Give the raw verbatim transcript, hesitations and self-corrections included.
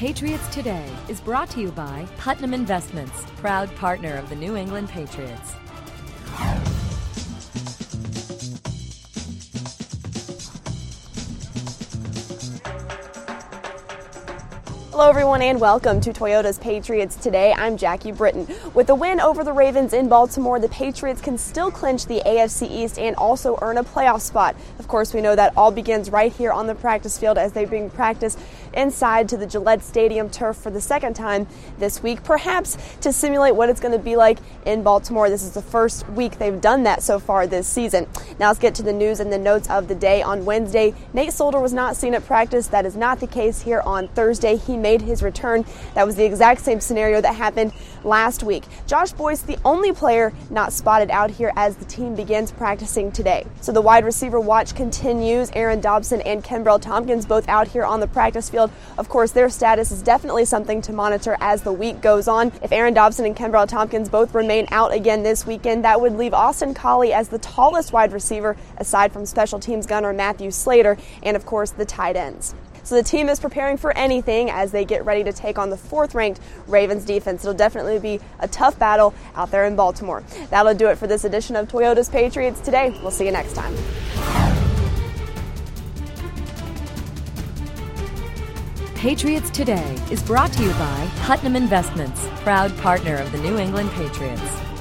Patriots Today is brought to you by Putnam Investments, proud partner of the New England Patriots. Hello everyone and welcome to Toyota's Patriots Today. I'm Jackie Britton. With a win over the Ravens in Baltimore, the Patriots can still clinch the A F C East and also earn a playoff spot. Of course, we know that all begins right here on the practice field as they bring practice inside to the Gillette Stadium turf for the second time this week, perhaps to simulate what it's going to be like in Baltimore. This is the first week they've done that so far this season. Now let's get to the news and the notes of the day. On Wednesday, Nate Solder was not seen at practice. That is not the case here on Thursday. He made his return. That was the exact same scenario that happened last week. Josh Boyce, the only player not spotted out here as the team begins practicing today. So the wide receiver watch continues. Aaron Dobson and Kenbrell Tompkins both out here on the practice field. Of course, their status is definitely something to monitor as the week goes on. If Aaron Dobson and Kenbrell Tompkins both remain out again this weekend, that would leave Austin Collie as the tallest wide receiver aside from special teams gunner Matthew Slater and, of course, the tight ends. So the team is preparing for anything as they get ready to take on the fourth-ranked Ravens defense. It'll definitely be a tough battle out there in Baltimore. That'll do it for this edition of Toyota's Patriots Today. We'll see you next time. Patriots Today is brought to you by Putnam Investments, proud partner of the New England Patriots.